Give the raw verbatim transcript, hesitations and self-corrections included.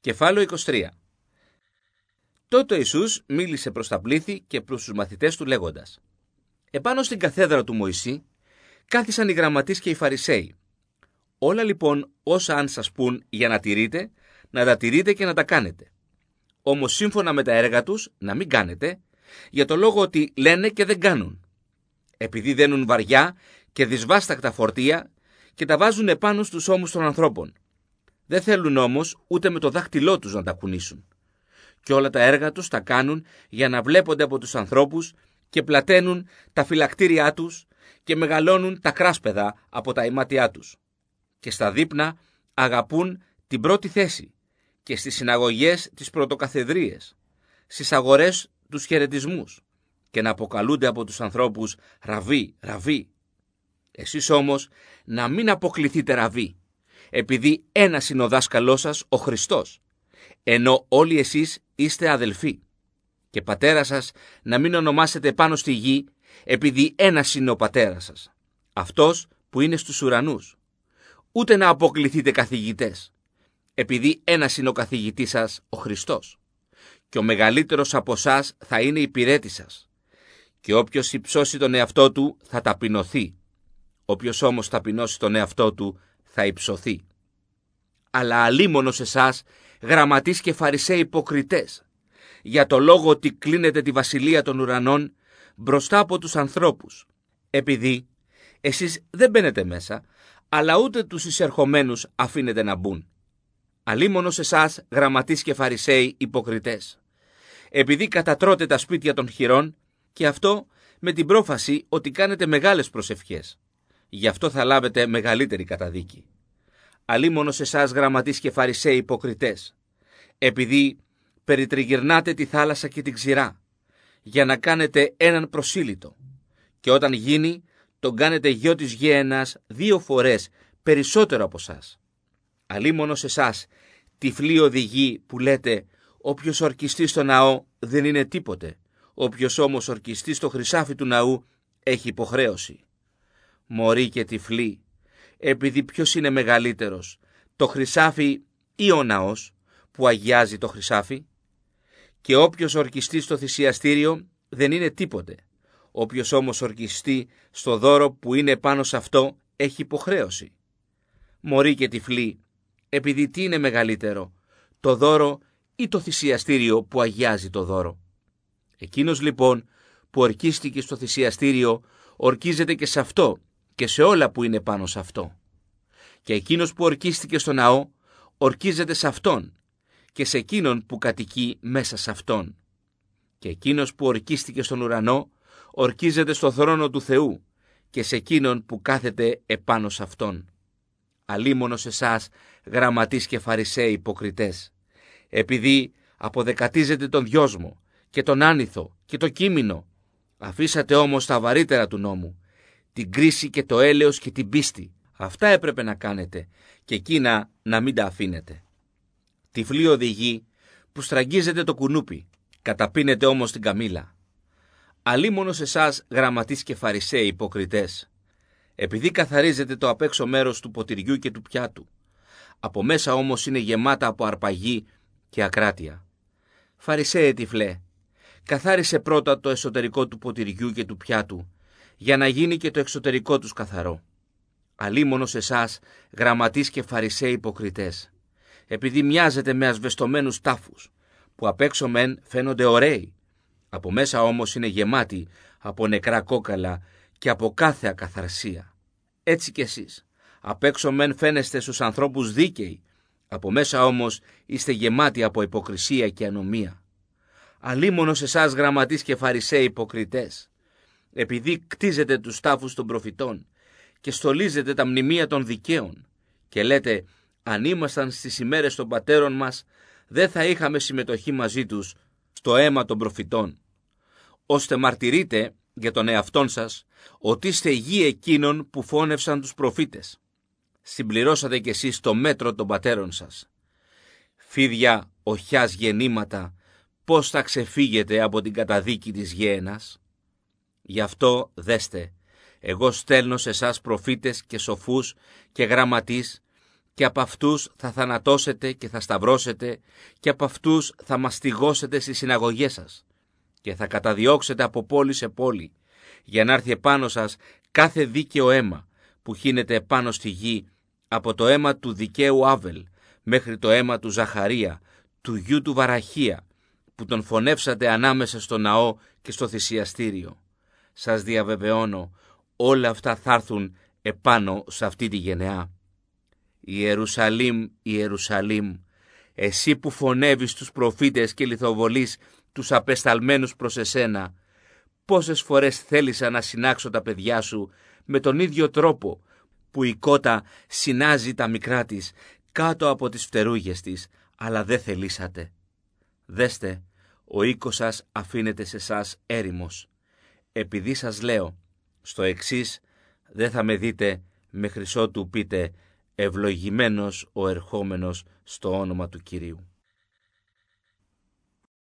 Κεφάλαιο είκοσι τρία. Τότε ο Ιησούς μίλησε προς τα πλήθη και προς τους μαθητές του λέγοντας: Επάνω στην καθέδρα του Μωυσή κάθισαν οι γραμματείς και οι Φαρισαίοι. Όλα λοιπόν όσα αν σας πουν για να τηρείτε, να τα τηρείτε και να τα κάνετε. Όμως σύμφωνα με τα έργα τους να μην κάνετε, για το λόγο ότι λένε και δεν κάνουν. Επειδή δένουν βαριά και δυσβάστακτα φορτία και τα βάζουν επάνω στους ώμους των ανθρώπων. Δεν θέλουν όμως ούτε με το δάχτυλό τους να τα κουνήσουν. Και όλα τα έργα τους τα κάνουν για να βλέπονται από τους ανθρώπους και πλαταίνουν τα φυλακτήριά τους και μεγαλώνουν τα κράσπεδα από τα ημάτια τους. Και στα δείπνα αγαπούν την πρώτη θέση και στις συναγωγές τις πρωτοκαθεδρίες, στις αγορές τους χαιρετισμούς και να αποκαλούνται από τους ανθρώπους ραβί, ραβί. Εσείς όμως να μην αποκληθείτε ραβί, επειδή ένας είναι ο δάσκαλός σας, ο Χριστός, ενώ όλοι εσείς είστε αδελφοί. Και πατέρα σας να μην ονομάσετε πάνω στη γη, επειδή ένας είναι ο πατέρας σας, αυτός που είναι στους ουρανούς. Ούτε να αποκληθείτε καθηγητές, επειδή ένας είναι ο καθηγητής σας, ο Χριστός. Και ο μεγαλύτερος από εσάς θα είναι υπηρέτης σας. Και όποιος υψώσει τον εαυτό του θα ταπεινωθεί. Όποιος όμως ταπεινώσει τον εαυτό του θα υψωθεί. Αλλά αλίμονος εσάς, γραμματείς και Φαρισαίοι υποκριτές, για το λόγο ότι κλείνετε τη βασιλεία των ουρανών μπροστά από τους ανθρώπους, επειδή εσείς δεν μπαίνετε μέσα, αλλά ούτε τους εισερχομένους αφήνετε να μπουν. Αλίμονος εσάς, γραμματείς και Φαρισαίοι υποκριτές, επειδή κατατρώτε τα σπίτια των χηρών, και αυτό με την πρόφαση ότι κάνετε μεγάλες προσευχές. Γι' αυτό θα λάβετε μεγαλύτερη καταδίκη. Αλίμονος εσάς, γραμματείς και Φαρισαίοι υποκριτές, επειδή περιτριγυρνάτε τη θάλασσα και την ξηρά, για να κάνετε έναν προσήλυτο, και όταν γίνει, τον κάνετε γιο της γέενας δύο φορές περισσότερο από σας. Αλίμονος εσάς, τυφλοί οδηγοί που λέτε, όποιος ορκιστεί στο ναό δεν είναι τίποτε, όποιος όμως ορκιστεί στο χρυσάφι του ναού έχει υποχρέωση. Μωροί και τυφλοί, επειδή ποιος είναι μεγαλύτερος, το χρυσάφι ή ο ναός που αγιάζει το χρυσάφι? Και όποιος ορκιστεί στο θυσιαστήριο δεν είναι τίποτε, όποιος όμως ορκιστεί στο δώρο που είναι πάνω σε αυτό έχει υποχρέωση. Μωροί και τυφλοί, επειδή τι είναι μεγαλύτερο, το δώρο ή το θυσιαστήριο που αγιάζει το δώρο? Εκείνος λοιπόν που ορκίστηκε στο θυσιαστήριο ορκίζεται και σε αυτό και σε όλα που είναι πάνω σε αυτό. Και εκείνος που ορκίστηκε στο ναό ορκίζεται σε αυτόν και σε εκείνον που κατοικεί μέσα σε αυτόν. Και εκείνος που ορκίστηκε στον ουρανό ορκίζεται στο θρόνο του Θεού και σε εκείνον που κάθεται επάνω σε αυτόν. Αλίμονος εσάς, γραμματείς και Φαρισαίοι υποκριτές, επειδή αποδεκατίζετε τον δυόσμο και τον άνηθο και το κείμενο, αφήσατε όμως τα βαρύτερα του νόμου, την κρίση και το έλεος και την πίστη. Αυτά έπρεπε να κάνετε και εκείνα να μην τα αφήνετε. Τυφλοί οδηγοί που στραγγίζετε το κουνούπι, καταπίνετε όμως την καμήλα. Αλίμονος εσάς, γραμματείς και Φαρισαίοι υποκριτές, επειδή καθαρίζετε το απ' έξω μέρος του ποτηριού και του πιάτου, από μέσα όμως είναι γεμάτα από αρπαγή και ακράτεια. Φαρισαίε τυφλέ, καθάρισε πρώτα το εσωτερικό του ποτηριού και του πιάτου, για να γίνει και το εξωτερικό τους καθαρό. Αλίμονος εσάς, γραμματείς και Φαρισαίοι υποκριτές, επειδή μοιάζετε με ασβεστομένους τάφους, που απ' έξω μεν φαίνονται ωραίοι, από μέσα όμως είναι γεμάτοι από νεκρά κόκαλα και από κάθε ακαθαρσία. Έτσι κι εσείς, απ' έξω μεν φαίνεστε στους ανθρώπους δίκαιοι, από μέσα όμως είστε γεμάτοι από υποκρισία και ανομία. Αλίμονος εσάς, γραμματείς και Φαρισαίοι υποκριτές, επειδή κτίζετε τους τάφους των προφητών και στολίζετε τα μνημεία των δικαίων και λέτε, αν ήμασταν στις ημέρες των πατέρων μας, δεν θα είχαμε συμμετοχή μαζί τους στο αίμα των προφητών, ώστε μαρτυρείτε για τον εαυτόν σας ότι είστε γη εκείνων που φώνευσαν τους προφήτες. Συμπληρώσατε κι εσείς το μέτρο των πατέρων σας. Φίδια οχιάς γεννήματα, πώς θα ξεφύγετε από την καταδίκη της γέενας? Γι' αυτό δέστε, εγώ στέλνω σε εσάς προφήτες και σοφούς και γραμματείς και από αυτούς θα θανατώσετε και θα σταυρώσετε και από αυτούς θα μαστιγώσετε στις συναγωγές σας και θα καταδιώξετε από πόλη σε πόλη, για να έρθει επάνω σας κάθε δίκαιο αίμα που χύνεται επάνω στη γη, από το αίμα του δικαίου Άβελ μέχρι το αίμα του Ζαχαρία, του γιου του Βαραχία, που τον φωνεύσατε ανάμεσα στο ναό και στο θυσιαστήριο. Σας διαβεβαιώνω, όλα αυτά θα έρθουν επάνω σε αυτή τη γενεά. Ιερουσαλήμ, Ιερουσαλήμ, εσύ που φωνεύεις τους προφήτες και λιθοβολείς τους απεσταλμένους προς εσένα, πόσες φορές θέλησα να συνάξω τα παιδιά σου με τον ίδιο τρόπο που η κότα συνάζει τα μικρά της κάτω από τις φτερούγες της, αλλά δεν θελήσατε. Δέστε, ο οίκος σας αφήνεται σε σας έρημος. Επειδή σας λέω, στο εξής δεν θα με δείτε μέχρι ότου πείτε «Ευλογημένος ο ερχόμενος στο όνομα του Κυρίου».